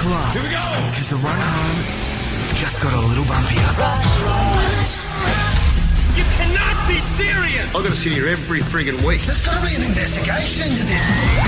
Buckle up. Here we go. Because the run home just got a little bumpier. You cannot be serious. I've got to sit here every friggin' week. There's got to be an investigation into this.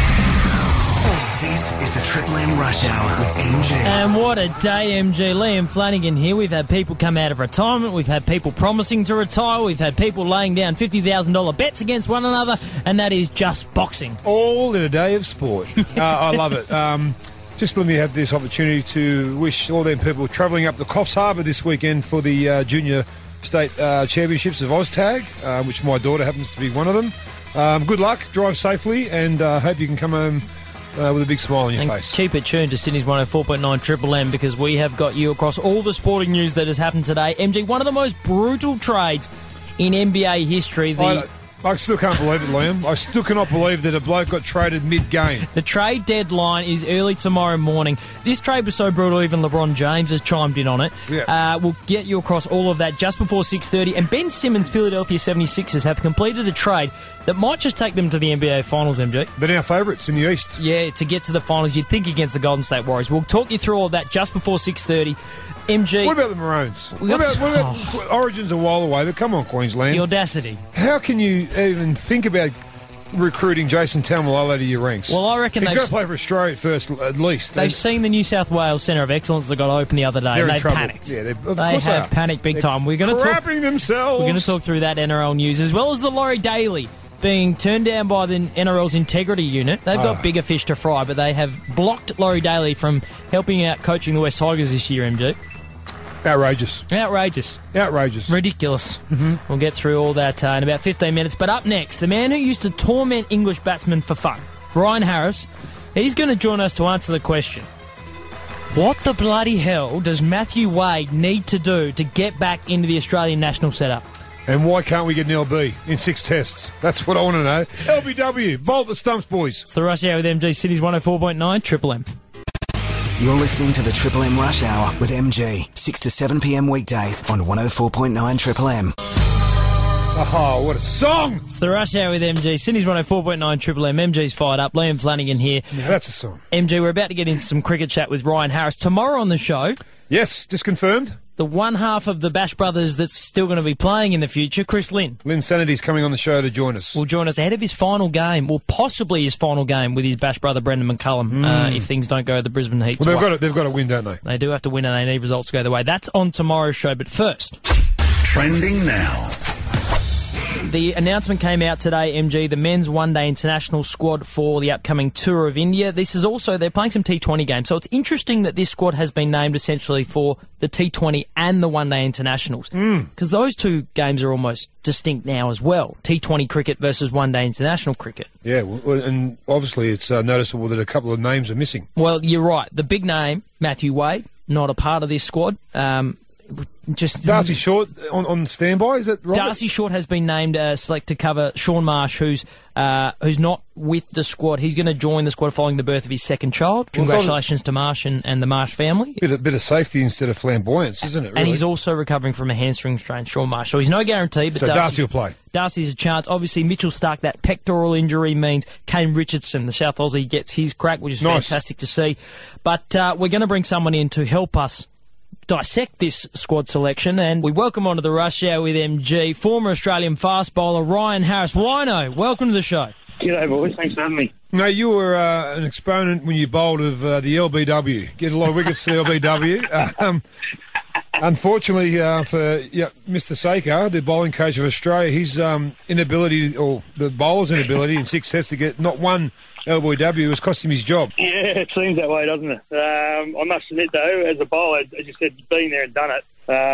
This is the Triple M Rush Hour with MG. And what a day, MG. Liam Flanagan here. We've had people come out of retirement. We've had people promising to retire. We've had people laying down $50,000 bets against one another. And that is just boxing. All in a day of sport. I love it. Just let me have this opportunity to wish all them people travelling up to Coffs Harbour this weekend for the Junior State Championships of OzTag, which my daughter happens to be one of them. Good luck, drive safely, and hope you can come home with a big smile on your face. Keep it tuned to Sydney's 104.9 Triple M, because we have got you across all the sporting news that has happened today. MG, one of the most brutal trades in NBA history. I still can't believe it, Liam. I still cannot believe that a bloke got traded mid-game. The trade deadline is early tomorrow morning. This trade was so brutal, even LeBron James has chimed in on it. Yeah. We'll get you across all of that just before 6:30. And Ben Simmons' Philadelphia 76ers have completed a trade that might just take them to the NBA Finals, MG. They're now favourites in the East. Yeah, to get to the Finals, you'd think against the Golden State Warriors. We'll talk you through all of that just before 6:30. MG. What about the Maroons? What about Origin's a while away, but come on, Queensland. The audacity. How can you even think about recruiting Jason Taumalolo out of your ranks? Well, I reckon he's going to play for Australia at first, at least. They've seen the New South Wales Centre of Excellence that got open the other day, and they've panicked. Yeah, they have panicked big time. We're going to talk through that NRL news, as well as the Laurie Daly being turned down by the NRL's integrity unit. They've got bigger fish to fry, but they have blocked Laurie Daly from helping out coaching the West Tigers this year, MG. Outrageous. Ridiculous. We'll get through all that in about 15 minutes. But up next, the man who used to torment English batsmen for fun, Ryan Harris, he's going to join us to answer the question: what the bloody hell does Matthew Wade need to do to get back into the Australian national setup? And why can't we get an LB in 6 tests? That's what I want to know. LBW, bolt the stumps, boys. It's the Rush Hour with MG, City's 104.9 Triple M. You're listening to the Triple M Rush Hour with MG, 6 to 7 p.m. weekdays on 104.9 Triple M. Oh, what a song! It's the Rush Hour with MG, Sydney's 104.9 Triple M. MG's fired up. Liam Flanagan here. Yeah, that's a song. MG, we're about to get into some cricket chat with Ryan Harris. Tomorrow on the show... Yes, just confirmed. The one half of the Bash Brothers that's still going to be playing in the future, Chris Lynn. Lynn Sanity's coming on the show to join us. Will join us ahead of his final game, or possibly his final game with his Bash brother Brendan McCullum, if things don't go the Brisbane Heat's way. They've got to win, don't they? They do have to win, and they need results to go their way. That's on tomorrow's show, but first... Trending now. The announcement came out today, MG, the men's one-day international squad for the upcoming tour of India. This is also, they're playing some T20 games, so it's interesting that this squad has been named essentially for the T20 and the one-day internationals, because those two games are almost distinct now as well. T20 cricket versus one-day international cricket. Yeah, and obviously it's noticeable that a couple of names are missing. Well, you're right. The big name, Matthew Wade, not a part of this squad. Darcy Short on standby, is that right? Darcy Short has been named select to cover Sean Marsh, who's not with the squad. He's going to join the squad following the birth of his second child. Congratulations to Marsh and the Marsh family. Bit of safety instead of flamboyance, isn't it? Really? And he's also recovering from a hamstring strain, Sean Marsh. So he's no guarantee, but so Darcy will play. Darcy's a chance. Obviously, Mitchell Starc, that pectoral injury means Kane Richardson, the South Aussie, gets his crack, which is fantastic to see. But we're going to bring someone in to help us dissect this squad selection, and we welcome onto the Rush Hour with MG, former Australian fast bowler Ryan Harris. Rhino, welcome to the show. G'day, boys. Thanks for having me. No, you were an exponent when you bowled of the LBW. Get a lot of wickets to the LBW. Unfortunately for Mr. Saker, the bowling coach of Australia, his inability, or the bowler's inability in 6 tests to get not one LBW has cost him his job. Yeah, it seems that way, doesn't it? I must admit, though, as a bowler, as you said, been there and done it,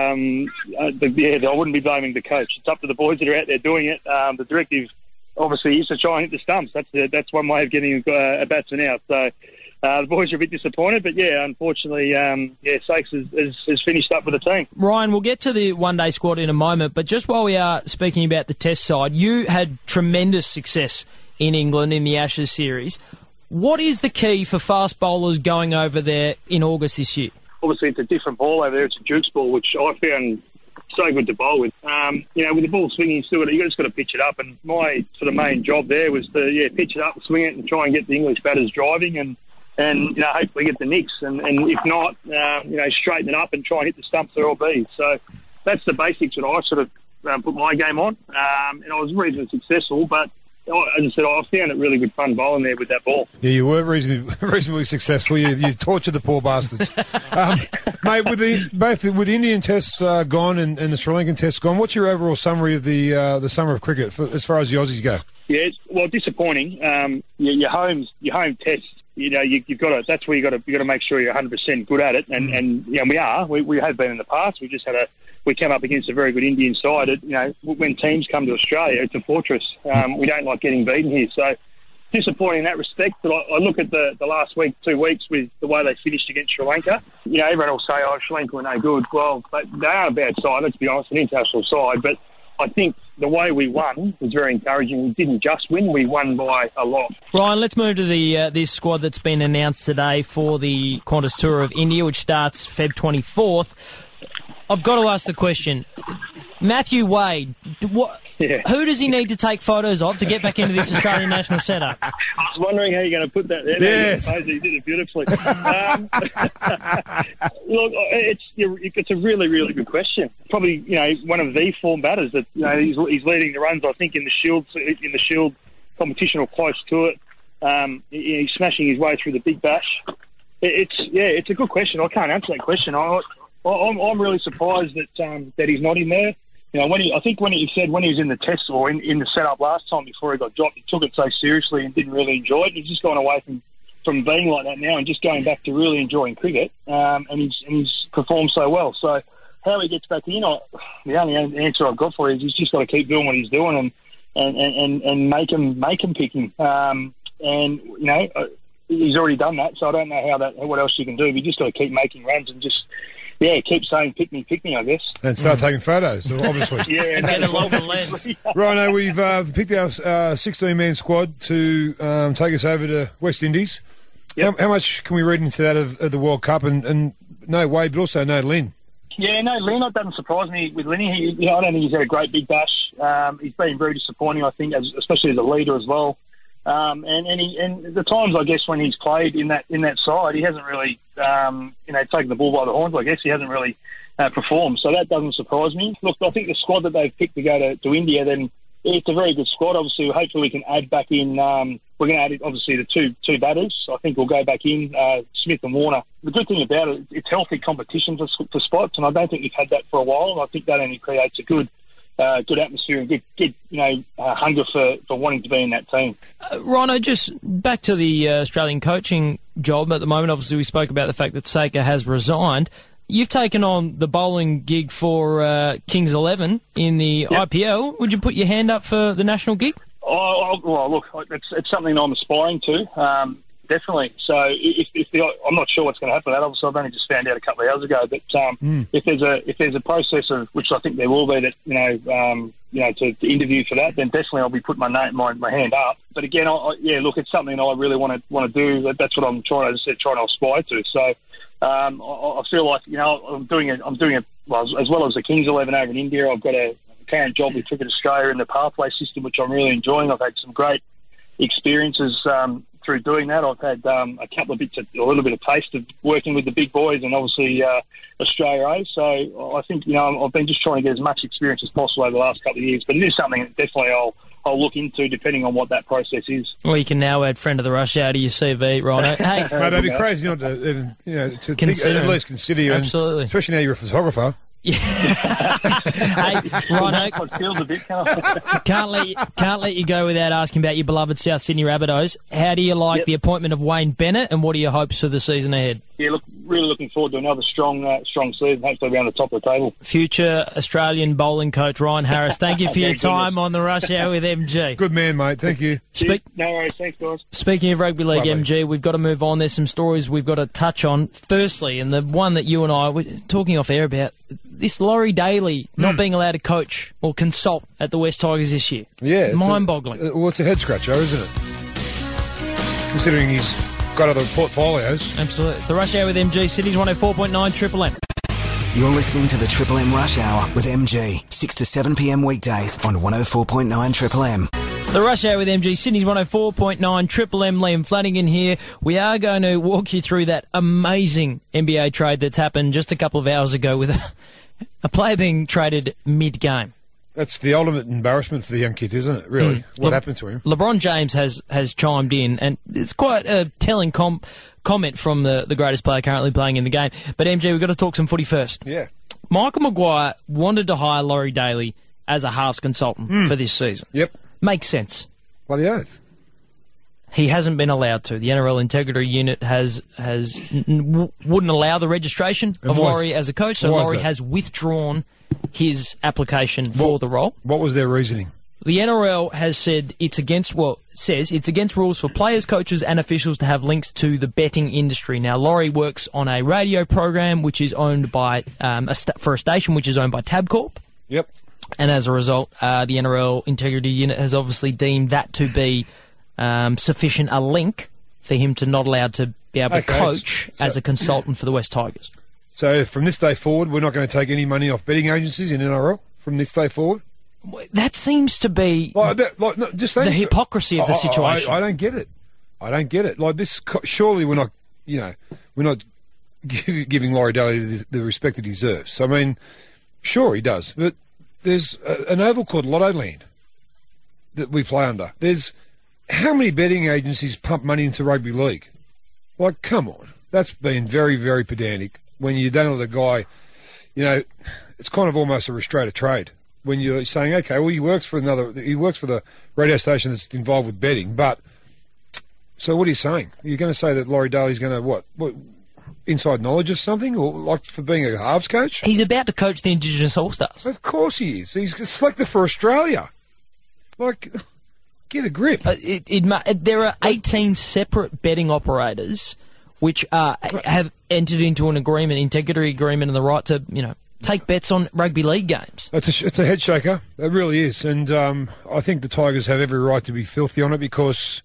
I wouldn't be blaming the coach. It's up to the boys that are out there doing it. The directive, obviously, is to try and hit the stumps. That's one way of getting a batsman out. So the boys are a bit disappointed, but unfortunately, Sakes has finished up with the team. Ryan, we'll get to the one-day squad in a moment, but just while we are speaking about the test side, you had tremendous success in England in the Ashes series. What is the key for fast bowlers going over there in August this year? Obviously, it's a different ball over there. It's a Dukes ball, which I found so good to bowl with. With the ball swinging, you just got to pitch it up. And my sort of main job there was to pitch it up, swing it, and try and get the English batters driving. And and hopefully get the nicks, and if not, straighten it up and try and hit the stumps they're all be. So that's the basics that I sort of put my game on, and I was reasonably successful, but as I said, I found it really good fun bowling there with that ball. Yeah, you were reasonably successful. You tortured the poor bastards. Mate, with the Indian tests gone and the Sri Lankan tests gone, what's your overall summary of the summer of cricket as far as the Aussies go? Yeah, well, disappointing. Your home test, you've got to. That's where you got to make sure you're 100% good at it, and we are. We have been in the past. We came up against a very good Indian side. When teams come to Australia, it's a fortress. We don't like getting beaten here. So disappointing in that respect. But I look at the last 2 weeks with the way they finished against Sri Lanka. Everyone will say, Sri Lanka were no good. Well, they are a bad side, let's be honest, an international side. But I think the way we won was very encouraging. We didn't just win, we won by a lot. Ryan, let's move to this squad that's been announced today for the Qantas Tour of India, which starts Feb 24th. I've got to ask the question, Matthew Wade, who does he need to take photos of to get back into this Australian national setup? I was wondering how you're going to put that there. Yes. You did it beautifully. Look, it's a really, really good question. Probably, one of the form batters that he's leading the runs, I think, in the Shield competition or close to it. He's smashing his way through the Big Bash. It's a good question. I can't answer that question. I'm really surprised that he's not in there. When he was in the test or in the setup last time before he got dropped, he took it so seriously and didn't really enjoy it. He's just gone away from being like that now and just going back to really enjoying cricket. And he's performed so well. So how he gets back in, the only answer I've got for you is he's just got to keep doing what he's doing and make him pick him. He's already done that, so I don't know what else you can do. We just got to keep making runs and just. Yeah, keep saying pick me, I guess. And start taking photos, obviously. Yeah, and get a longer lens. Rhino, we've picked our 16-man squad to take us over to West Indies. Yep. How much can we read into that of the World Cup? And no Wade, but also no Lynn. Yeah, no, Lynn, that doesn't surprise me with Linny. I don't think he's had a great Big Bash. He's been very disappointing, I think, especially as a leader as well. And the times, I guess, when he's played in that side, he hasn't really, taken the bull by the horns. I guess he hasn't really performed. So that doesn't surprise me. Look, I think the squad that they've picked to go to India, then it's a very good squad. Obviously, hopefully we can add back in. We're going to add obviously the two batters. I think we'll go back in Smith and Warner. The good thing about it, it's healthy competition for spots, and I don't think we've had that for a while. And I think that only creates a good atmosphere and good hunger for wanting to be in that team. Rhino, just back to the Australian coaching job at the moment. Obviously, we spoke about the fact that Saker has resigned. You've taken on the bowling gig for Kings 11 in the IPL. Would you put your hand up for the national gig? Well, look, it's something I'm aspiring to. Definitely. So I'm not sure what's going to happen with that. Obviously, I've only just found out a couple of hours ago. But if there's a process of which I think there will be that to interview for that, then definitely I'll be putting my hand up. But again, look, it's something I really want to do. That's what I'm trying to aspire to. So I feel like I'm doing it. Well, as well as the Kings 11 over in India. I've got a current job with Cricket Australia in the pathway system, which I'm really enjoying. I've had some great experiences through doing that. I've had a couple of a little bit of taste of working with the big boys and obviously Australia A. So I think I've been just trying to get as much experience as possible over the last couple of years. But it is something that definitely I'll look into depending on what that process is. Well, you can now add friend of the rush out to your CV, Rhino. Hey, mate, that'd be crazy not to at least consider you. Absolutely, especially now you're a photographer. Yeah. Hey, Rhino, can't let you go without asking about your beloved South Sydney Rabbitohs. How do you like the appointment of Wayne Bennett, and what are your hopes for the season ahead? Yeah, really looking forward to another strong season. Hopefully be on the top of the table. Future Australian bowling coach Ryan Harris, thank you for your time on the Rush Hour with MG. Good man, mate. Thank you. No worries. Thanks, guys. Speaking of rugby league, MG, we've got to move on. There's some stories we've got to touch on. Firstly, and the one that you and I were talking off air about, this Laurie Daly not being allowed to coach or consult at the West Tigers this year. Yeah. Mind-boggling. Well, it's a head-scratcher, isn't it? Considering he's got other portfolios. Absolutely. It's the Rush Hour with MG, City's 104.9 Triple M. You're listening to the Triple M Rush Hour with MG, 6 to 7 p.m. weekdays on 104.9 Triple M. The Rush Hour with MG, Sydney's 104.9, Triple M, Liam Flanagan here. We are going to walk you through that amazing NBA trade that's happened just a couple of hours ago with a player being traded mid-game. That's the ultimate embarrassment for the young kid, isn't it, really? What happened to him? LeBron James has chimed in, and it's quite a telling comment from the greatest player currently playing in the game. But, MG, we've got to talk some footy first. Yeah. Michael Maguire wanted to hire Laurie Daly as a halves consultant for this season. Yep. Makes sense. Bloody oath. He hasn't been allowed to. The NRL Integrity Unit wouldn't allow the registration of Laurie as a coach, so Laurie has withdrawn his application for the role. What was their reasoning? The NRL has said it's against rules for players, coaches and officials to have links to the betting industry. Now, Laurie works on a radio program which is owned by for a station which is owned by Tabcorp. Yep. And as a result, the NRL Integrity Unit has obviously deemed that to be sufficient a link for him to not allowed to be able to coach as a consultant for the West Tigers. So from this day forward, we're not going to take any money off betting agencies in NRL from this day forward? That seems to be the hypocrisy of the situation. I don't get it. I don't get it. Like this, surely we're not giving Laurie Daly the respect that he deserves. I mean, sure he does, but there's an oval called Lotto Land that we play under. There's how many betting agencies pump money into rugby league? Like, come on. That's been very, very pedantic. When you don't let a guy, it's kind of almost a restraint of trade. When you're saying, okay, well, he works for the radio station that's involved with betting, but so what are you saying? You're going to say that Laurie Daly's going to what inside knowledge of something, or like for being a halves coach? He's about to coach the Indigenous All-Stars. Of course he is. He's selected for Australia. Like, get a grip. There are 18 separate betting operators which have entered into an integrity agreement, and the right to take bets on rugby league games. It's a head shaker. It really is, and I think the Tigers have every right to be filthy on it because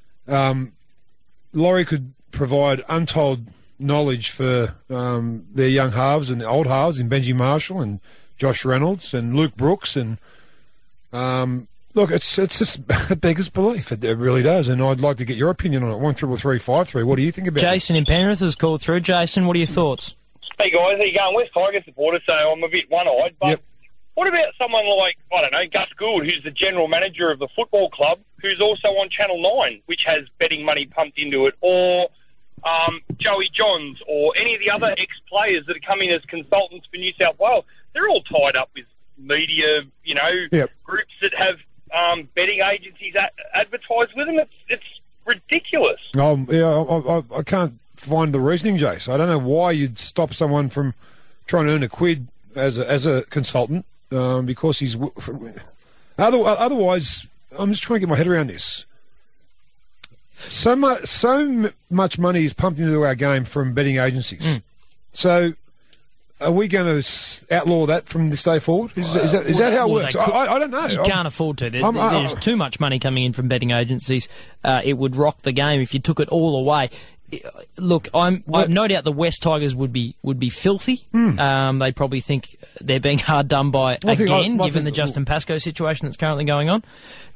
Laurie could provide untold knowledge for their young halves and the old halves in Benji Marshall and Josh Reynolds and Luke Brooks and look, it's just beggars belief. It really does, and I'd like to get your opinion on it. 133353. What do you think about it? Jason in Penrith has called through. Jason, what are your thoughts? Hey guys, how you going? West Tigers supporter, so I'm a bit one-eyed, but what about someone like, I don't know, Gus Gould, who's the general manager of the football club, who's also on Channel 9, which has betting money pumped into it, or Joey Johns, or any of the other ex-players that are coming as consultants for New South Wales? They're all tied up with media, groups that have betting agencies advertise with them. It's ridiculous. I can't find the reasoning, Jace. I don't know why you'd stop someone from trying to earn a quid as a consultant because he's... Otherwise, I'm just trying to get my head around this. So much money is pumped into our game from betting agencies. So are we going to outlaw that from this day forward? Is that how it works? I don't know. You can't afford to. There's too much money coming in from betting agencies. It would rock the game if you took it all away. Look, I've no doubt the West Tigers would be filthy. They probably think they're being hard done by given the Justin Pascoe situation that's currently going on.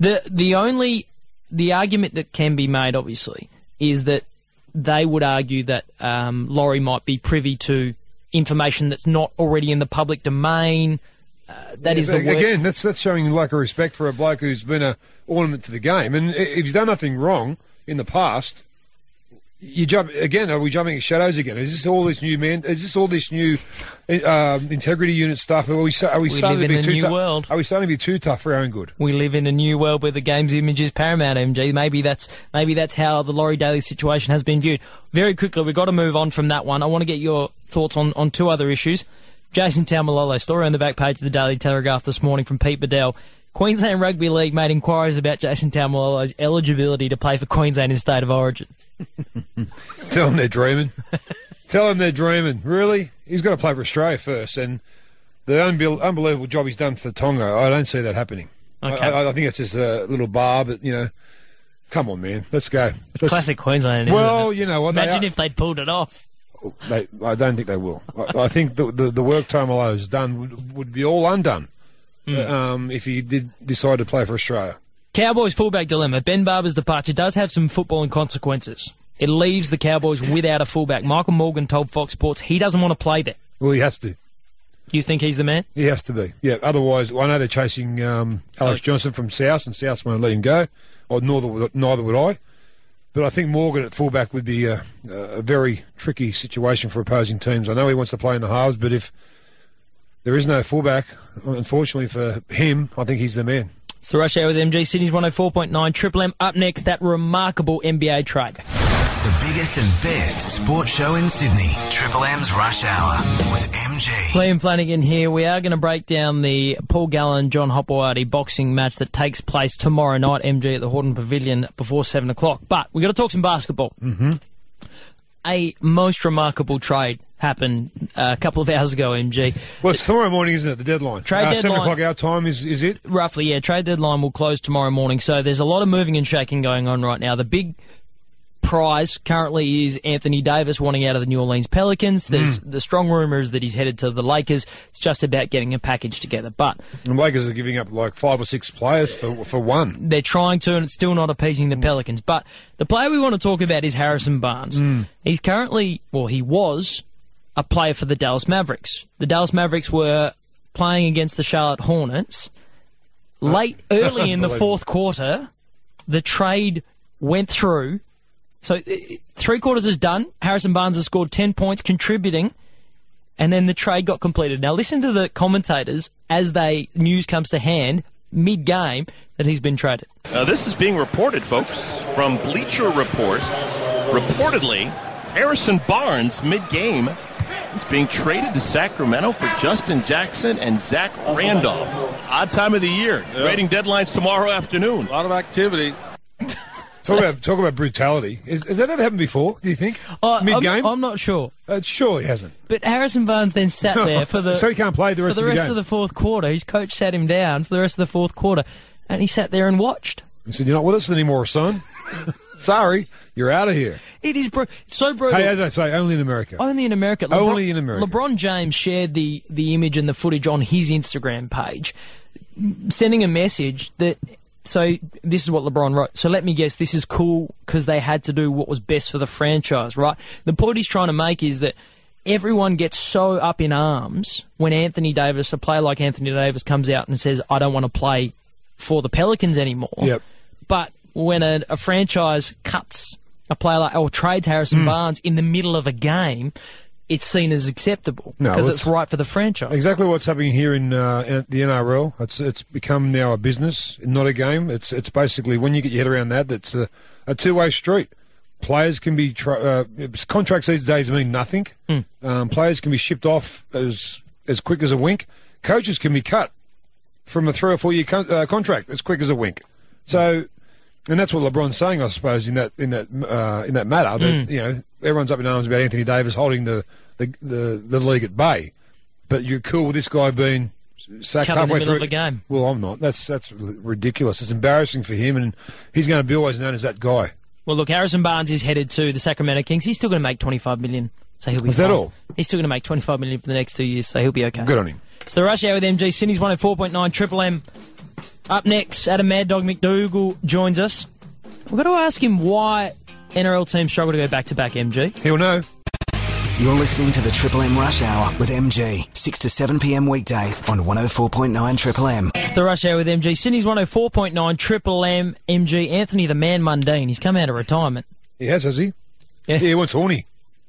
The argument that can be made, obviously, is that they would argue that Laurie might be privy to information that's not already in the public domain. Again, that's showing lack of respect for a bloke who's been an ornament to the game. And if he's done nothing wrong in the past, you jump again. Are we jumping at shadows again? Is this all this new integrity unit stuff? Are we starting to be too tough? Are we starting to be too tough for our own good? We live in a new world where the game's image is paramount, MG. Maybe that's how the Laurie Daly situation has been viewed. Very quickly, we've got to move on from that one. I want to get your thoughts on two other issues. Jason Taumalolo, story on the back page of the Daily Telegraph this morning from Pete Bedell. Queensland Rugby League made inquiries about Jason Taumalolo's eligibility to play for Queensland in State of Origin. Tell them they're dreaming. Tell them they're dreaming. Really? He's got to play for Australia first, and the unbelievable job he's done for Tonga, I don't see that happening. Okay. I think it's just a little bar, but, come on, man. Let's go. Classic Queensland, isn't it? Well, you know what? Imagine if they'd pulled it off. I don't think they will. I think the work Taumalolo's done would be all undone if he did decide to play for Australia. Cowboys fullback dilemma. Ben Barber's departure does have some footballing consequences. It leaves the Cowboys without a fullback. Michael Morgan told Fox Sports he doesn't want to play there. Well, he has to. You think he's the man? He has to be. Yeah, otherwise, I know they're chasing Alex Johnson from South, and South won't let him go, or neither would I. But I think Morgan at fullback would be a very tricky situation for opposing teams. I know he wants to play in the halves, but if there is no fullback, unfortunately for him, I think he's the man. It's the Rush Hour with MG, Sydney's 104.9 Triple M. Up next, that remarkable NBA trade. The biggest and best sports show in Sydney. Triple M's Rush Hour with MG. Liam Flanagan here. We are going to break down the Paul Gallen, John Hopewadi boxing match that takes place tomorrow night, MG, at the Horton Pavilion before 7 o'clock. But we've got to talk some basketball. Mm-hmm. A most remarkable trade happened a couple of hours ago, MG. Well, it's tomorrow morning, isn't it, the deadline? Trade deadline. 7 o'clock our time, is it? Roughly, yeah. Trade deadline will close tomorrow morning. So there's a lot of moving and shaking going on right now. The big prize currently is Anthony Davis wanting out of the New Orleans Pelicans. There's the strong rumours that he's headed to the Lakers. It's just about getting a package together. But the Lakers are giving up like 5 or 6 players for one. They're trying to, and it's still not appeasing the Pelicans. But the player we want to talk about is Harrison Barnes. He's currently, well, he was a player for the Dallas Mavericks. The Dallas Mavericks were playing against the Charlotte Hornets. Early in the fourth quarter, the trade went through. So 3 quarters is done. Harrison Barnes has scored 10 points, contributing, and then the trade got completed. Now listen to the commentators as news comes to hand mid-game that he's been traded. This is being reported, folks, from Bleacher Report. Reportedly, Harrison Barnes mid-game is being traded to Sacramento for Justin Jackson and Zach Randolph. Odd time of the year. Yep. Trading deadlines tomorrow afternoon. A lot of activity. Talk about brutality. Has that ever happened before, do you think? Mid-game? I'm not sure. It surely hasn't. But Harrison Barnes then sat there for the... So he can't play the rest of the game? For the rest of the fourth quarter. His coach sat him down for the rest of the fourth quarter, and he sat there and watched. He said, "You're not with us anymore, son. Sorry, you're out of here." It is so brutal. Hey, as I say, only in America. Only in America. Only in America. LeBron James shared the image and the footage on his Instagram page, sending a message that... So this is what LeBron wrote. So let me guess, this is cool because they had to do what was best for the franchise, right? The point he's trying to make is that everyone gets so up in arms when Anthony Davis, a player like Anthony Davis, comes out and says, "I don't want to play for the Pelicans anymore." Yep. But when a franchise cuts a player like, or trades Harrison Barnes in the middle of a game, it's seen as acceptable because it's right for the franchise. Exactly what's happening here in the NRL. It's become now a business, not a game. It's basically, when you get your head around that, that's a two-way street. Players can be contracts these days mean nothing. Players can be shipped off as quick as a wink. Coaches can be cut from a 3 or 4 year contract as quick as a wink. So, and that's what LeBron's saying, I suppose, in that matter. That, everyone's up in arms about Anthony Davis holding the league at bay, but you're cool with this guy being sacked halfway through the game. Well, I'm not. That's ridiculous. It's embarrassing for him, and he's going to be always known as that guy. Well, look, Harrison Barnes is headed to the Sacramento Kings. He's still going to make $25 million, so he'll be fine. Is that all? He's still going to make $25 million for the next 2 years, so he'll be okay. Good on him. It's the Rush Hour with MG, Sydney's 104.9 Triple M. Up next, Adam Mad Dog McDougall joins us. We've got to ask him why NRL teams struggle to go back-to-back, MG. He'll know. You're listening to the Triple M Rush Hour with MG, 6 to 7 p.m. weekdays on 104.9 Triple M. It's the Rush Hour with MG, Sydney's 104.9 Triple M. MG, Anthony the Man Mundine. He's come out of retirement. He has he? Yeah. He wants horny.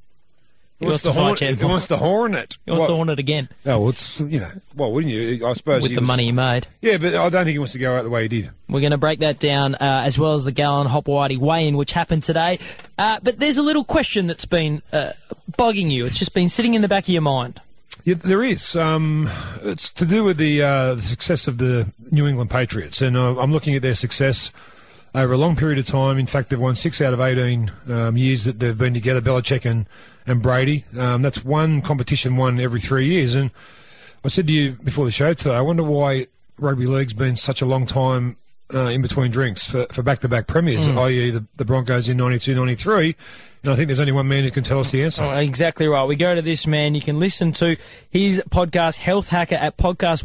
He wants the Hornet. He wants the Hornet. He wants the Hornet again. Oh, well, it's, well, wouldn't you? I suppose with the money he made. Yeah, but I don't think he wants to go out the way he did. We're going to break that down, as well as the Gallen Hopewadi weigh-in, which happened today. But there's a little question that's been bugging you. It's just been sitting in the back of your mind. Yeah, there is. It's to do with the success of the New England Patriots, and I'm looking at their success over a long period of time. In fact, they've won 6 out of 18 years that they've been together, Belichick and Brady. That's one competition won every 3 years. And I said to you before the show today, I wonder why rugby league's been such a long time in between drinks for back-to-back premiers, i.e. the Broncos in 92-93. And I think there's only one man who can tell us the answer. Oh, exactly right. We go to this man. You can listen to his podcast, Health Hacker, at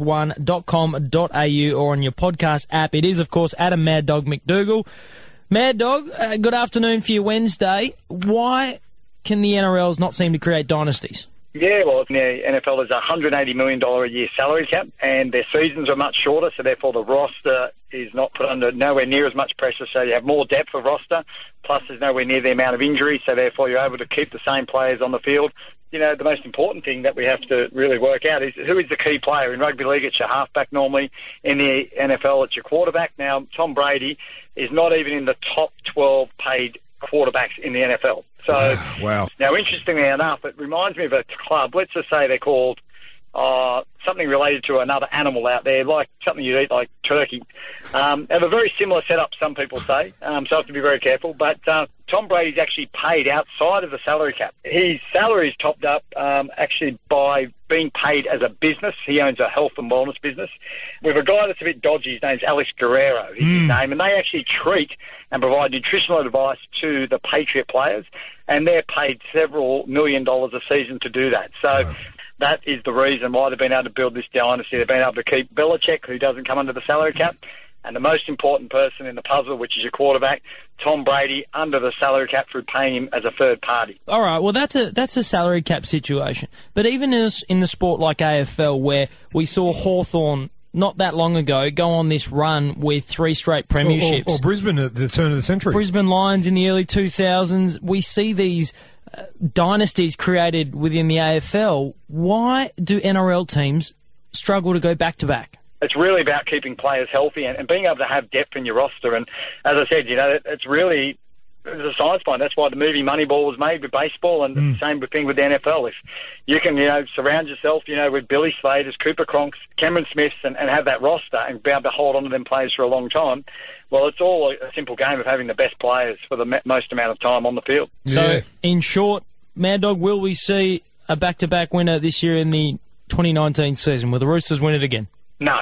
podcast1.com.au or on your podcast app. It is, of course, Adam Mad Dog McDougall. Mad Dog, good afternoon for your Wednesday. Why can the NRLs not seem to create dynasties? Yeah, well, in the NFL, there's a $180 million a year salary cap, and their seasons are much shorter, so therefore the roster is not put under nowhere near as much pressure, so you have more depth of roster, plus there's nowhere near the amount of injuries, so therefore you're able to keep the same players on the field. You know, the most important thing that we have to really work out is who is the key player. In rugby league, it's your halfback normally. In the NFL, it's your quarterback. Now, Tom Brady is not even in the top 12 paid quarterbacks in the NFL. So, wow. Now, interestingly enough, it reminds me of a club. Let's just say they're called something related to another animal out there, like something you eat, like turkey. Have a very similar setup, some people say, so I have to be very careful. But Tom Brady's actually paid outside of the salary cap. His salary is topped up actually by being paid as a business. He owns a health and wellness business with a guy that's a bit dodgy. His name's Alex Guerrero, his name, and they actually treat and provide nutritional advice to the Patriot players, and they're paid several $1 million a season to do that. So that is the reason why they've been able to build this dynasty. They've been able to keep Belichick, who doesn't come under the salary cap, and the most important person in the puzzle, which is your quarterback, Tom Brady, under the salary cap through paying him as a third party. All right, well, that's a salary cap situation. But even in the sport like AFL, where we saw Hawthorn not that long ago go on this run with 3 straight premierships. Or Brisbane at the turn of the century. Brisbane Lions in the early 2000s. We see these dynasties created within the AFL. Why do NRL teams struggle to go back-to-back? It's really about keeping players healthy and being able to have depth in your roster. And as I said, you know, it's really there's a science behind. That's why the movie Moneyball was made with baseball, and the same thing with the NFL. If you can, you know, surround yourself, you know, with Billy Sladers, Cooper Cronks, Cameron Smiths, and have that roster and be able to hold on to them players for a long time, well, it's all a simple game of having the best players for the most amount of time on the field. So, in short, Mad Dog, will we see a back-to-back winner this year in the 2019 season? Will the Roosters win it again? No,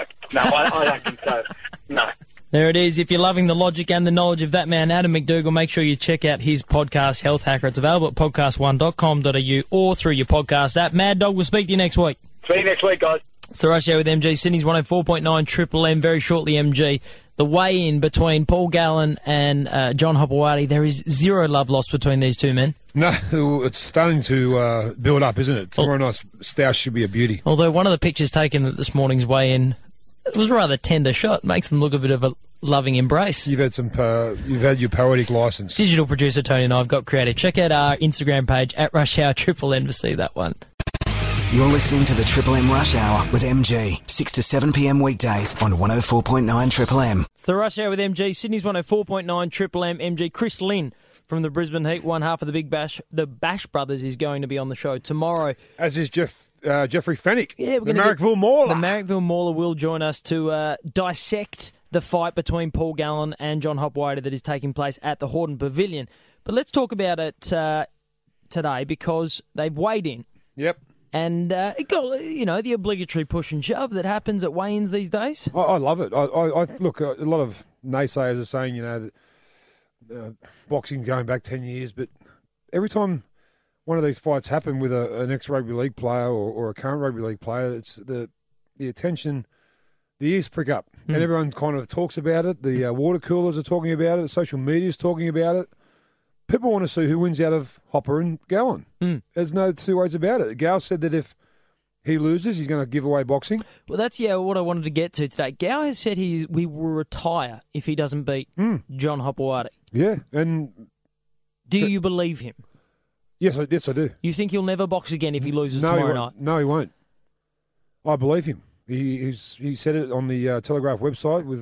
I don't think so. No. There it is. If you're loving the logic and the knowledge of that man, Adam McDougall, make sure you check out his podcast, Health Hacker. It's available at podcast1.com.au or through your podcast app. Mad Dog, we'll speak to you next week. See you next week, guys. It's the Rush Hour with MG, Sydney's 104.9 Triple M. Very shortly, MG. The weigh-in between Paul Gallen and John Hopewadi. There is zero love lost between these two men. No, it's starting to build up, isn't it? Tomorrow night's Stoush should be a beauty. Although one of the pictures taken at this morning's weigh-in, it was a rather tender shot. Makes them look a bit of a loving embrace. You've had you've had your poetic license. Digital producer Tony and I have got creative. Check out our Instagram page at Rush Hour Triple M to see that one. You're listening to the Triple M Rush Hour with MG, 6 to 7 p.m. weekdays on 104.9 Triple M. It's the Rush Hour with MG, Sydney's 104.9 Triple M. MG, Chris Lynn from the Brisbane Heat, one half of the Big Bash. The Bash Brothers is going to be on the show tomorrow. As is Jeffrey Fennick. Yeah, the Marrickville Mauler. The Marrickville Mauler will join us to dissect the fight between Paul Gallen and John Hopewadi that is taking place at the Hordern Pavilion. But let's talk about it today because they've weighed in. Yep. And it got, you know, the obligatory push and shove that happens at weigh-ins these days. I love it. I look, a lot of naysayers are saying, you know, that boxing going back 10 years, but every time one of these fights happen with an ex-rugby league player or a current rugby league player, it's the attention, the ears prick up, and everyone kind of talks about it. The water coolers are talking about it. The social media's talking about it. People want to see who wins out of Hopper and Gallen. There's no two ways about it. Gal said that if he loses, he's going to give away boxing. Well, that's what I wanted to get to today. Gal has said we will retire if he doesn't beat John Hopewadi. Yeah, and do you believe him? Yes, I do. You think he'll never box again if he loses tomorrow night? No, he won't. I believe him. He said it on the Telegraph website with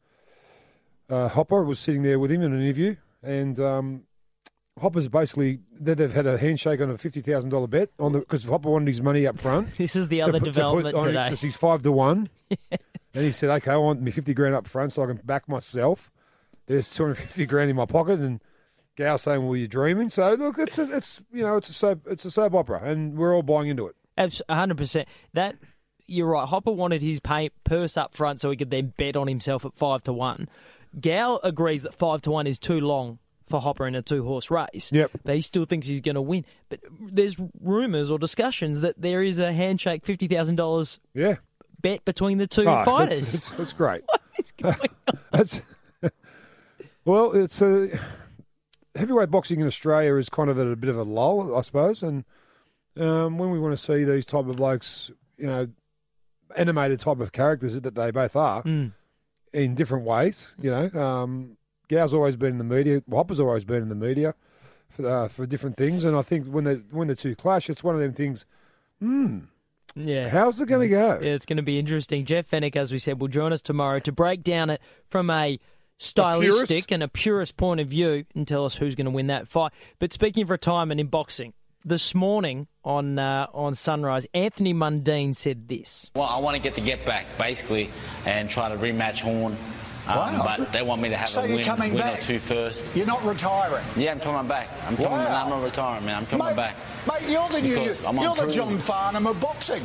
Hopper was sitting there with him in an interview, and Hopper's basically they've had a handshake on a $50,000 bet on because Hopper wanted his money up front. This is the other development today because he's 5-1, and he said, "Okay, I want me $50,000 up front so I can back myself." There's $250,000 in my pocket, and Gal saying, "Well, you're dreaming." So look, it's a soap opera, and we're all buying into it. 100%. That you're right. Hopper wanted his purse up front so he could then bet on himself at 5-1. Gal agrees that 5-1 is too long for Hopper in a 2-horse race. Yep. But he still thinks he's going to win. But there's rumours or discussions that there is a handshake $50,000 bet between the two fighters. That's great. What is going on? Well, it's heavyweight boxing in Australia is kind of at a bit of a lull, I suppose. And when we want to see these type of blokes, animated type of characters that they both are in different ways, Gow's always been in the media. Hopper's always been in the media for different things, and I think when the two clash, it's one of them things. Yeah, how's it going to go? Yeah, it's going to be interesting. Jeff Fenech, as we said, will join us tomorrow to break down it from a stylistic and a purist point of view and tell us who's going to win that fight. But speaking of retirement in boxing, this morning on Sunrise, Anthony Mundine said this. Well, I want to get back, basically, and try to rematch Horn. Wow. But they want me to have a win or two first. You're not retiring? Yeah, I'm coming back. I'm not retiring, man. I'm coming back. Mate, you're the John Farnham of boxing.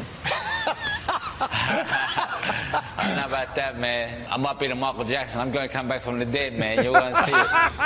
I don't know about that, man. I might be the Michael Jackson. I'm going to come back from the dead, man. You're going to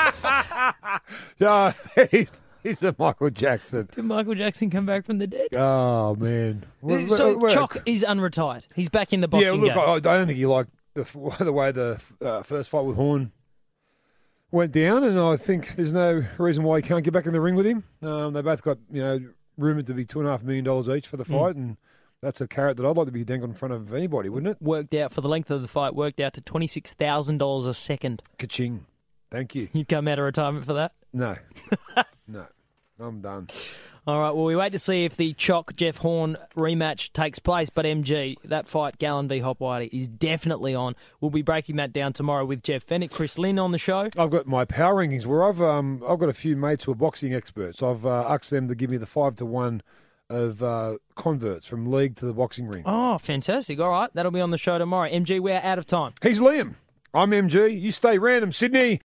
see it. He's a Michael Jackson. Did Michael Jackson come back from the dead? Oh, man. So Chock is unretired. He's back in the boxing game. I don't think he liked the way the first fight with Horn went down, and I think there's no reason why he can't get back in the ring with him. They both got, rumoured to be $2.5 million each for the fight, and that's a carrot that I'd like to be dangled in front of anybody, wouldn't it? Worked out for the length of the fight, worked out to $26,000 a second. Ka-ching. Thank you. You'd come out of retirement for that? No. No. I'm done. All right, well, we wait to see if the Chock-Jeff Horn rematch takes place, but MG, that fight, Gallen v. Hopewadi, is definitely on. We'll be breaking that down tomorrow with Jeff Fenech. Chris Lynn on the show. I've got my power rankings where I've got a few mates who are boxing experts. I've asked them to give me the 5-1 of converts from league to the boxing ring. Oh, fantastic. All right, that'll be on the show tomorrow. MG, we're out of time. He's Liam. I'm MG. You stay random, Sydney.